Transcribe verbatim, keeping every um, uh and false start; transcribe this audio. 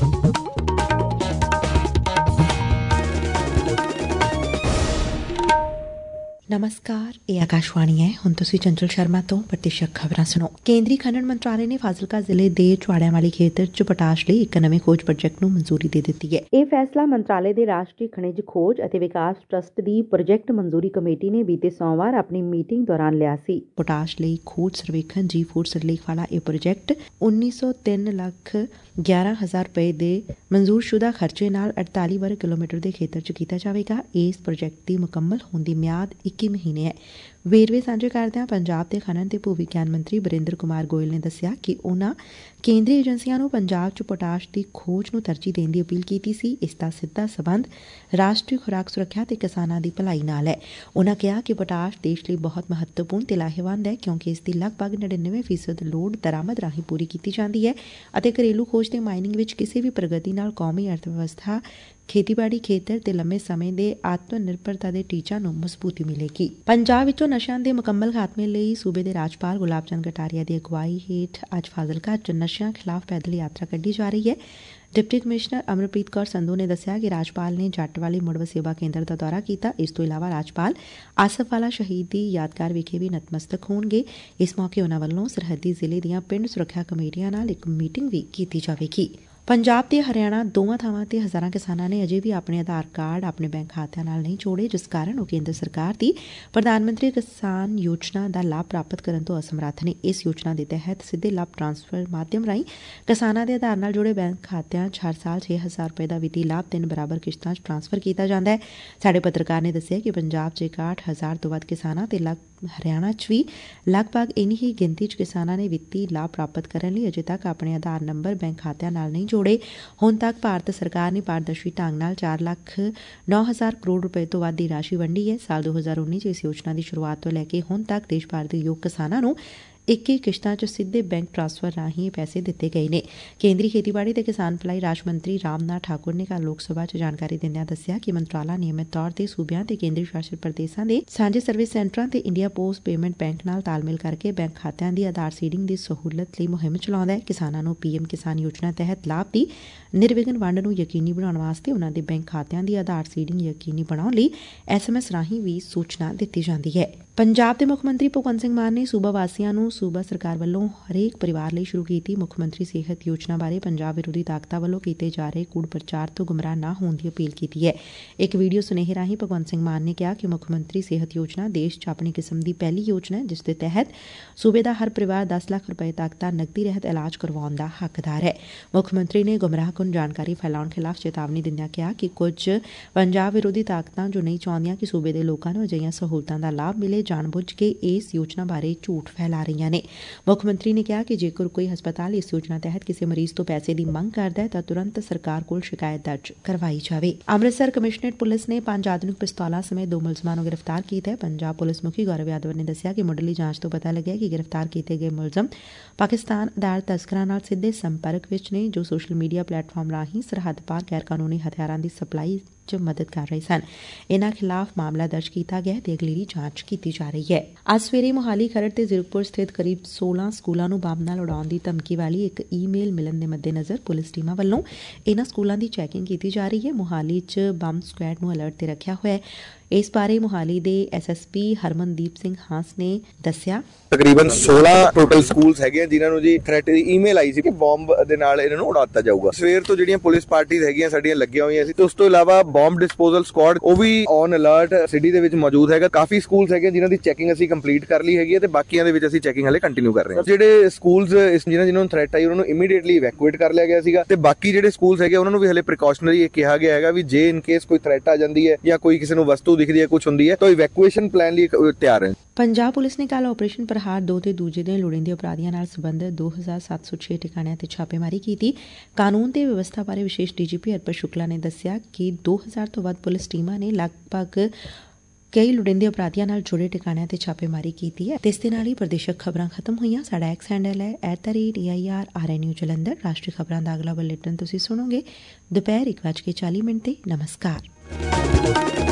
नमस्कार, ये आकाशवाणी है। हुण तुसीं चंचल शर्मा तो प्रतिशत खबरां सुणो। केंद्रीय खनन मंत्रालय ने फाजिलका ਜ਼ਿਲ੍ਹੇ ਦੇ ਚੁਆੜਿਆਂ ਵਾਲੀ ਖੇਤਰ 'ਚ ਪੋਟਾਸ਼ ਲਈ ਇੱਕ ਨਵੇਂ ਖੋਜ ਪ੍ਰੋਜੈਕਟ ਨੂੰ ਮਨਜ਼ੂਰੀ ਦੇ ਦਿੱਤੀ ਹੈ। ਇਹ ਫੈਸਲਾ ਮੰਤਰਾਲੇ ਦੇ ਰਾਸ਼ਟਰੀ ਖਣਿਜ ਖੋਜ ਅਤੇ ਵਿਕਾਸ ਟਰਸਟ ਦੀ ਪ੍ਰੋਜੈਕਟ ਮਨਜ਼ੂਰੀ ਕਮੇਟੀ ਨੇ ਬੀਤੇ ਸੋਮਵਾਰ ਆਪਣੀ ਮੀਟਿੰਗ ਦੌਰਾਨ ਲਿਆ ਸੀ। ਪੋਟਾਸ਼ ਲਈ ਖੋਜ ਸਰਵੇਖਣ ਜੀ ਫੂਡ ਸਿਰਲੇਖ ਵਾਲਾ ਇਹ ਪ੍ਰੋਜੈਕਟ ਉੱਨੀ ਸੌ ਤਿੰਨ ਲੱਖ ਗਿਆਰਾਂ ਹਜ਼ਾਰ ਰੁਪਏ ਦੇ ਮਨਜ਼ੂਰਸ਼ੁਦਾ ਖਰਚੇ ਨਾਲ ਅੜਤਾਲੀ ਵਰਗ ਕਿਲੋਮੀਟਰ ਦੇ ਖੇਤਰ 'ਚ ਕੀਤਾ ਜਾਵੇਗਾ। ਇਸ ਪ੍ਰੋਜੈਕਟ ਦੀ ਮੁਕੰਮਲ ਹੋਣ ਦੀ ਮਿਆਦ ਇੱਕੀ ਮਹੀਨੇ ਹੈ। ਵੇਰਵੇ ਸਾਂਝੇ ਕਰਦਿਆਂ ਪੰਜਾਬ ਦੇ ਖਨਨ ਤੇ ਭੂ ਵਿਗਿਆਨ ਮੰਤਰੀ ਬਰਿੰਦਰ ਕੁਮਾਰ ਗੋਇਲ ਨੇ ਦੱਸਿਆ ਕਿ ਉਨ੍ਹਾਂ ਕੇਂਦਰੀ ਏਜੰਸੀਆਂ ਨੂੰ ਪੰਜਾਬ 'ਚ ਪੋਟਾਸ਼ ਦੀ ਖੋਜ ਨੂੰ ਤਰਜੀਹ ਦੇਣ ਦੀ ਅਪੀਲ ਕੀਤੀ ਸੀ। ਇਸ ਦਾ ਸਿੱਧਾ ਸਬੰਧ ਰਾਸ਼ਟਰੀ ਖੁਰਾਕ ਸੁਰੱਖਿਆ ਤੇ ਕਿਸਾਨਾਂ ਦੀ ਭਲਾਈ ਨਾਲ ਹੈ। ਉਨ੍ਹਾਂ ਕਿਹਾ ਕਿ ਪੋਟਾਸ਼ ਦੇਸ਼ ਲਈ ਬਹੁਤ ਮਹੱਤਵਪੂਰਨ ਤੇ ਲਾਹੇਵੰਦ ਹੈ ਕਿਉਂਕਿ ਇਸ ਦੀ ਲਗਭਗ ਨੜਿਨਵੇਂ ਫੀਸਦ ਲੋੜ ਦਰਾਮਦ ਰਾਹੀਂ ਪੂਰੀ ਕੀਤੀ ਜਾਂਦੀ ਹੈ ਅਤੇ ਘਰੇਲੂ ਖੋਜ ਤੇ ਮਾਈਨਿੰਗ ਵਿੱਚ ਕਿਸੇ ਵੀ ਪ੍ਰਗਤੀ ਨਾਲ ਕੌਮੀ ਅਰਥ ਵਿਵਸਥਾ, ਖੇਤੀਬਾੜੀ ਖੇਤਰ ਤੇ ਲੰਮੇ ਸਮੇਂ ਦੇ ਆਤਮ ਨਿਰਭਰਤਾ ਦੇ ਟੀਚਿਆਂ ਨੂੰ ਮਜ਼ਬੂਤੀ ਮਿਲੇਗੀ। ਪੰਜਾਬ ਵਿੱਚੋਂ ਨਸ਼ਿਆਂ ਦੇ ਮੁਕੰਮਲ ਖਾਤਮੇ ਲਈ ਸੂਬੇ ਦੇ ਰਾਜਪਾਲ ਗੁਲਾਬ ਚੰਦ ਕਟਾਰੀਆ ਦੀ ਅਗਵਾਈ ਹੇਠ ਅੱਜ ਫਾਜ਼ਿਲਕਾ 'ਚ ਨਸ਼ਿਆਂ ਖਿਲਾਫ਼ ਪੈਦਲ ਯਾਤਰਾ ਕੱਢੀ ਜਾ ਰਹੀ ਹੈ। ਡਿਪਟੀ ਕਮਿਸ਼ਨਰ ਅਮਰਪ੍ਰੀਤ ਕੌਰ ਸੰਧੂ ਨੇ ਦੱਸਿਆ ਕਿ ਰਾਜਪਾਲ ਨੇ ਜੱਟ ਵਾਲੀ ਮੁੜ ਵਸੇਬਾ ਕੇਂਦਰ ਦਾ ਦੌਰਾ ਕੀਤਾ। ਇਸ ਤੋਂ ਇਲਾਵਾ ਰਾਜਪਾਲ ਆਸਫ ਵਾਲਾ ਸ਼ਹੀਦ ਦੀ ਯਾਦਗਾਰ ਵਿਖੇ ਵੀ ਨਤਮਸਤਕ ਹੋਣਗੇ। ਇਸ ਮੌਕੇ ਉਨ੍ਹਾਂ ਵੱਲੋਂ ਸਰਹੱਦੀ ਜ਼ਿਲ੍ਹੇ ਦੀਆਂ ਪਿੰਡ ਸੁਰੱਖਿਆ ਕਮੇਟੀਆਂ ਨਾਲ ਇੱਕ ਮੀਟਿੰਗ ਵੀ ਕੀਤੀ ਜਾਵੇਗੀ। ਪੰਜਾਬ ਤੇ ਹਰਿਆਣਾ ਦੋਵਾਂ ਥਾਵਾਂ ਤੇ ਹਜ਼ਾਰਾਂ ਕਿਸਾਨਾਂ ਨੇ ਅਜੇ ਵੀ ਆਪਣੇ ਆਧਾਰ ਕਾਰਡ ਆਪਣੇ ਬੈਂਕ ਖਾਤਿਆਂ ਨਾਲ ਨਹੀਂ ਜੋੜੇ, ਜਿਸ ਕਾਰਨ ਉਹ ਕੇਂਦਰ ਸਰਕਾਰ ਦੀ ਪ੍ਰਧਾਨ ਮੰਤਰੀ ਕਿਸਾਨ ਯੋਜਨਾ ਦਾ ਲਾਭ ਪ੍ਰਾਪਤ ਕਰਨ ਤੋਂ ਅਸਮਰੱਥ ਨੇ। ਇਸ ਯੋਜਨਾ ਦੇ ਤਹਿਤ ਸਿੱਧੇ ਲਾਭ ਟਰਾਂਸਫਰ ਮਾਧਿਅਮ ਰਾਹੀਂ ਕਿਸਾਨਾਂ ਦੇ ਆਧਾਰ ਨਾਲ ਜੁੜੇ ਬੈਂਕ ਖਾਤਿਆਂ 'ਚ ਹਰ ਸਾਲ ਛੇ ਹਜ਼ਾਰ ਰੁਪਏ ਦਾ ਵਿੱਤੀ ਲਾਭ ਤਿੰਨ ਬਰਾਬਰ ਕਿਸ਼ਤਾਂ 'ਚ ਟਰਾਂਸਫਰ ਕੀਤਾ ਜਾਂਦਾ ਹੈ। ਸਾਡੇ ਪੱਤਰਕਾਰ ਨੇ ਦੱਸਿਆ ਕਿ ਪੰਜਾਬ 'ਚ ਇਕਾਹਠ ਹਜ਼ਾਰ ਤੋਂ ਵੱਧ ਕਿਸਾਨਾਂ ਤੇ ਹਰਿਆਣਾ 'ਚ ਵੀ ਲਗਭਗ ਇੰਨੀ ਹੀ ਗਿਣਤੀ 'ਚ ਕਿਸਾਨਾਂ ਨੇ ਵਿੱਤੀ ਲਾਭ ਪ੍ਰਾਪਤ ਕਰਨ ਲਈ ਅਜੇ ਤੱਕ ਆਪਣੇ ਆਧਾਰ ਨੰਬਰ ਬੈਂਕ ਖਾਤਿਆਂ ਨਾਲ ਨਹੀਂ ਜੋੜੇ। ਹੁਣ ਤੱਕ ਭਾਰਤ ਸਰਕਾਰ ਨੇ ਪਾਰਦਰਸ਼ੀ ਢੰਗ ਨਾਲ ਚਾਰ ਲੱਖ ਨੌ ਹਜ਼ਾਰ ਕਰੋੜ ਰੁਪਏ ਤੋਂ ਵੱਧ ਦੀ ਰਾਸ਼ੀ ਵੰਡੀ ਹੈ। ਸਾਲ ਦੋ ਹਜ਼ਾਰ ਉੱਨੀ 'ਚ ਇਸ ਯੋਜਨਾ ਦੀ ਸ਼ੁਰੂਆਤ ਤੋਂ ਲੈ ਕੇ ਹੁਣ ਤੱਕ ਦੇਸ਼ ਭਰ ਦੇ ਯੋਗ ਕਿਸਾਨਾਂ ਨੂੰ ਇੱਕੀ ਕਿਸ਼ਤਾਂ 'ਚ ਸਿੱਧੇ ਬੈਂਕ ਟਰਾਂਸਫਰ ਰਾਹੀਂ ਪੈਸੇ ਦਿੱਤੇ ਗਏ ਨੇ। ਕੇਂਦਰੀ ਖੇਤੀਬਾੜੀ ਤੇ ਕਿਸਾਨ ਭਲਾਈ ਰਾਜ ਮੰਤਰੀ ਰਾਮਨਾਥ ਠਾਕੁਰ ਨੇ ਕੱਲ੍ਹ ਲੋਕ ਸਭਾ 'ਚ ਜਾਣਕਾਰੀ ਦਿੰਦਿਆਂ ਦੱਸਿਆ ਕਿ ਮੰਤਰਾਲਾ ਨਿਯਮਿਤ ਤੌਰ ਤੇ ਸੂਬਿਆਂ ਤੇ ਕੇਂਦਰੀ ਸ਼ਾਸਿਤ ਪ੍ਰਦੇਸ਼ਾਂ ਦੇ ਸਾਂਝੇ ਸਰਵਿਸ ਸੈਂਟਰਾਂ ਤੇ ਇੰਡੀਆ ਪੋਸਟ ਪੇਮੈਂਟ ਬੈਂਕ ਨਾਲ ਤਾਲਮੇਲ ਕਰਕੇ ਬੈਂਕ ਖਾਤਿਆਂ ਦੀ ਆਧਾਰ ਸੀਡਿੰਗ ਦੀ ਸਹੂਲਤ ਲਈ ਮੁਹਿੰਮ ਚਲਾਉਂਦਾ ਹੈ। ਕਿਸਾਨਾਂ ਨੂੰ ਪੀਐਮ ਕਿਸਾਨ ਯੋਜਨਾ ਤਹਿਤ ਲਾਭ ਦੀ ਨਿਰਵਿਘਨ ਵੰਡ ਨੂੰ ਯਕੀਨੀ ਬਣਾਉਣ ਵਾਸਤੇ ਉਨ੍ਹਾਂ ਦੇ ਬੈਂਕ ਖਾਤਿਆਂ ਦੀ ਆਧਾਰ ਸੀਡਿੰਗ ਯਕੀਨੀ ਬਣਾਉਣ ਲਈ ਐਸ ਐਮ ਐਸ ਰਾਹੀਂ ਵੀ ਸੂਚਨਾ ਦਿੱਤੀ ਜਾਂਦੀ ਹੈ। ਪੰਜਾਬ ਦੇ ਮੁੱਖ ਮੰਤਰੀ ਭਗਵੰਤ ਸਿੰਘ ਮਾਨ ਨੇ ਸੂਬਾ ਵਾਸੀਆਂ ਨੂੰ ਸੂਬਾ ਸਰਕਾਰ ਵੱਲੋਂ ਹਰੇਕ ਪਰਿਵਾਰ ਲਈ ਸ਼ੁਰੂ ਕੀਤੀ ਮੁੱਖ ਮੰਤਰੀ ਸਿਹਤ ਯੋਜਨਾ ਬਾਰੇ ਪੰਜਾਬ ਵਿਰੋਧੀ ਤਾਕਤਾਂ ਵੱਲੋਂ ਕੀਤੇ ਜਾ ਰਹੇ ਕੂੜ ਪ੍ਰਚਾਰ ਤੋਂ ਗੁੰਮਰਾਹ ਨਾ ਹੋਣ ਦੀ ਅਪੀਲ ਕੀਤੀ ਹੈ। ਇੱਕ ਵੀਡੀਓ ਸੁਨੇਹੇ ਰਾਹੀਂ ਭਗਵੰਤ ਸਿੰਘ ਮਾਨ ਨੇ ਕਿਹਾ ਕਿ ਮੁੱਖ ਮੰਤਰੀ ਸਿਹਤ ਯੋਜਨਾ ਦੇਸ਼ 'ਚ ਆਪਣੀ ਕਿਸਮ ਦੀ ਪਹਿਲੀ ਯੋਜਨਾ ਹੈ, ਜਿਸ ਦੇ ਤਹਿਤ ਸੂਬੇ ਦਾ ਹਰ ਪਰਿਵਾਰ ਦਸ ਲੱਖ ਰੁਪਏ ਤੱਕ ਦਾ ਨਕਦੀ ਰਹਿਤ ਇਲਾਜ ਕਰਵਾਉਣ ਦਾ ਹੱਕਦਾਰ ਹੈ। ਮੁੱਖ ਮੰਤਰੀ ਨੇ ਗੁੰਮਰਾਹਕੁਨ ਜਾਣਕਾਰੀ ਫੈਲਾਉਣ ਖਿਲਾਫ਼ ਚੇਤਾਵਨੀ ਦਿੰਦਿਆਂ ਕਿਹਾ ਕਿ ਕੁਝ ਪੰਜਾਬ ਵਿਰੋਧੀ ਤਾਕਤਾਂ ਜੋ ਨਹੀਂ ਚਾਹੁੰਦੀਆਂ ਕਿ ਸੂਬੇ ਦੇ ਲੋਕਾਂ ਨੂੰ ਅਜਿਹੀਆਂ ਸਹੂਲਤਾਂ ਦਾ ਲਾਭ ਮਿਲੇ, ਜਾਣਬੁੱਝ ਕੇ ਇਸ ਯੋਜਨਾ ਬਾਰੇ ਝੂਠ ਫੈਲਾ ਰਹੀਆਂ ਨੇ। ਮੁੱਖ ਮੰਤਰੀ ਨੇ ਕਿਹਾ ਕਿ ਜੇਕਰ ਕੋਈ ਹਸਪਤਾਲ ਇਸ ਯੋਜਨਾ ਤਹਿਤ ਕਿਸੇ ਮਰੀਜ਼ ਤੋਂ ਪੈਸੇ ਦੀ ਮੰਗ ਕਰਦਾ ਹੈ ਤਾਂ ਤੁਰੰਤ ਸਰਕਾਰ ਕੋਲ ਸ਼ਿਕਾਇਤ ਦਰਜ ਕਰਵਾਈ ਜਾਵੇ। ਅੰਮ੍ਰਿਤਸਰ ਕਮਿਸ਼ਨਰੇਟ ਪੁਲਿਸ ਨੇ ਪੰਜ ਆਧੁਨਿਕ ਪਿਸਤੌਲਾਂ ਸਮੇਤ ਦੋ ਮੁਲਜ਼ਮਾਂ ਨੂੰ ਗ੍ਰਿਫਤਾਰ ਕੀਤਾ ਹੈ। ਪੰਜਾਬ ਪੁਲਿਸ ਮੁਖੀ ਗੌਰਵ ਯਾਦਵ ਨੇ ਦੱਸਿਆ ਕਿ ਮੁੱਢਲੀ ਜਾਂਚ ਤੋਂ ਪਤਾ ਲੱਗਿਆ ਕਿ ਗ੍ਰਿਫਤਾਰ ਕੀਤੇ ਗਏ ਮੁਲਜ਼ਮ ਪਾਕਿਸਤਾਨ ਆਧਾਰ ਤਸਕਰਾਂ ਨਾਲ ਸਿੱਧੇ ਸੰਪਰਕ ਵਿੱਚ ਨੇ, ਜੋ ਸੋਸ਼ਲ ਮੀਡੀਆ ਪਲੇਟਫਾਰਮ ਰਾਹੀਂ ਸਰਹੱਦ ਪਾਰ ਗੈਰ ਕਾਨੂੰਨੀ ਹਥਿਆਰਾਂ ਦੀ ਸਪਲਾਈ 'ਚ ਮਦਦ ਕਰ ਰਹੇ ਸਨ। ਇਨ੍ਹਾਂ ਖਿਲਾਫ਼ ਮਾਮਲਾ ਦਰਜ ਕੀਤਾ ਗਿਆ ਤੇ ਅਗਲੇਰੀ ਜਾਂਚ ਕੀਤੀ ਜਾ ਰਹੀ ਹੈ। ਅੱਜ ਸਵੇਰੇ ਮੋਹਾਲੀ, ਖਰੜ ਤੇ ਜ਼ੀਰਕਪੁਰ ਸਥਿਤ ਕਰੀਬ ਸੋਲਾਂ ਸਕੂਲਾਂ ਨੂੰ ਬੰਬ ਨਾਲ ਉਡਾਉਣ ਦੀ ਧਮਕੀ ਵਾਲੀ ਇੱਕ ਈਮੇਲ ਮਿਲਣ ਦੇ ਮੱਦੇਨਜ਼ਰ ਪੁਲਿਸ ਟੀਮਾਂ ਵੱਲੋਂ ਇਨ੍ਹਾਂ ਸਕੂਲਾਂ ਦੀ ਚੈਕਿੰਗ ਕੀਤੀ ਜਾ ਰਹੀ ਹੈ। ਮੋਹਾਲੀ 'ਚ ਬੰਬ ਸਕੁਐਡ ਨੂੰ ਅਲਰਟ ਤੇ ਰੱਖਿਆ ਹੋਇਆ ਹੈ। ਇਸ ਬਾਰੇ ਮੋਹਾਲੀ ਦੇ S S P Harmandeep Singh Hans ਨੇ ਦੱਸਿਆ, ਤਕਰੀਬਨ ਸੋਲਾਂ ਟੋਟਲ ਸਕੂਲਸ ਹੈਗੇ ਜਿਨ੍ਹਾਂ ਨੂੰ ਜੀ ਥ੍ਰੈਟ ਦੀ ਈਮੇਲ ਆਈ ਸੀ ਕਿ ਬੰਬ ਦੇ ਨਾਲ ਇਹਨਾਂ ਨੂੰ ਉਡਾ ਦਿੱਤਾ ਜਾਊਗਾ। ਸਵੇਰ ਤੋਂ ਜਿਹੜੀਆਂ ਪੁਲਿਸ ਪਾਰਟੀਆਂ ਹੈਗੀਆਂ ਸਾਡੀਆਂ ਲੱਗੀਆਂ ਹੋਈਆਂ ਸੀ ਤੇ ਉਸ ਤੋਂ ਇਲਾਵਾ ਬੰਬ ਡਿਸਪੋਜ਼ਲ ਸਕੁਆਡ ਉਹ ਵੀ ਔਨ ਅਲਰਟ ਸਿਟੀ ਦੇ ਵਿੱਚ ਮੌਜੂਦ ਹੈਗਾ। ਕਾਫੀ ਸਕੂਲਸ ਹੈਗੇ ਜਿਨ੍ਹਾਂ ਦੀ ਚੈਕਿੰਗ ਅਸੀਂ ਕੰਪਲੀਟ ਕਰ ਲਈ ਹੈਗੀ ਹੈ ਤੇ ਬਾਕੀਆਂ ਦੇ ਵਿੱਚ ਅਸੀਂ ਚੈਕਿੰਗ ਹਲੇ ਕੰਟੀਨਿਊ ਕਰ ਰਹੇ ਹਾਂ। ਜਿਹੜੇ ਸਕੂਲਸ ਜਿਹਨਾਂ ਜਿਹਨਾਂ ਨੂੰ ਥ੍ਰੈਟ ਆਈ ਉਹਨਾਂ ਨੂੰ ਇਮੀਡੀਏਟਲੀ ਇਵੈਕੂਏਟ ਕਰ ਲਿਆ ਗਿਆ ਸੀਗਾ ਤੇ ਬਾਕੀ ਜਿਹੜੇ ਸਕੂਲਸ ਹੈਗੇ ਉਹਨਾਂ ਨੂੰ ਵੀ ਹਲੇ ਪ੍ਰੀਕਾਸ਼ਨਰੀ ਕਿਹਾ ਗਿਆ ਹੈਗਾ ਵੀ ਜੇ ਇਨ ਕੇਸ ਕੋਈ ਥ੍ਰੈਟ ਆ ਜਾਂਦੀ ਹੈ ਜਾਂ ਕੋਈ ਕਿਸੇ ਨੂੰ ਵਸਤੂ ਦਿਖਦੀ ਹੈ, ਕੁਝ ਹੁੰਦੀ ਹੈ ਤਾਂ ਇਵੈਕੂਏਸ਼ਨ ਪਲਾਨ ਲਈ ਤਿਆਰ ਹੈ। ਪੰਜਾਬ ਪੁਲਿਸ ਨੇ ਕੱਲ੍ਹ ਆਪਰੇਸ਼ਨ ਪ੍ਰਹਾਰ ਦੋ ਤੇ ਦੂਜੇ ਦਿਨ ਲੋੜੀਂਦੇ ਅਪਰਾਧੀਆਂ ਨਾਲ ਸੰਬੰਧਿਤ ਦੋ ਹਜ਼ਾਰ ਸੱਤ ਸੌ ਛੇ ਟਿਕਾਣਿਆਂ ਤੇ ਛਾਪੇਮਾਰੀ ਕੀਤੀ। ਕਾਨੂੰਨ ਤੇ ਵਿਵਸਥਾ ਬਾਰੇ ਵਿਸ਼ੇਸ਼ ਡੀ ਜੀ ਪੀ ਅਰਪਤ ਸ਼ੁਕਲਾ ਨੇ ਦੱਸਿਆ ਕਿ ਦੋ ਹਜ਼ਾਰ ਤੋਂ ਵੱਧ ਪੁਲਿਸ ਟੀਮਾਂ ਨੇ ਲਗਭਗ ਕਈ ਲੋੜੀਂਦੇ ਅਪਰਾਧੀਆਂ ਨਾਲ ਜੁੜੇ ਟਿਕਾਣਿਆਂ ਤੇ ਛਾਪੇਮਾਰੀ ਕੀਤੀ ਹੈ। ਇਸ ਦੇ ਨਾਲ ਹੀ ਪ੍ਰਦੇਸ਼ਕ ਖਬਰਾਂ ਖਤਮ ਹੋਈਆਂ। ਸਾਡਾ ਐਕਸ ਹੈਂਡਲ ਹੈ at the rate A I R R N U Jalandhar. ਰਾਸ਼ਟਰੀ ਖਬਰਾਂ ਦਾ ਅਗਲਾ ਬੁਲੇਟਿਨ ਤੁਸੀਂ ਸੁਣੋਗੇ ਦੁਪਹਿਰ ਇੱਕ ਵੱਜ ਕੇ ਚਾਲੀ ਮਿੰਟ ਤੇ। ਨਮਸਕਾਰ।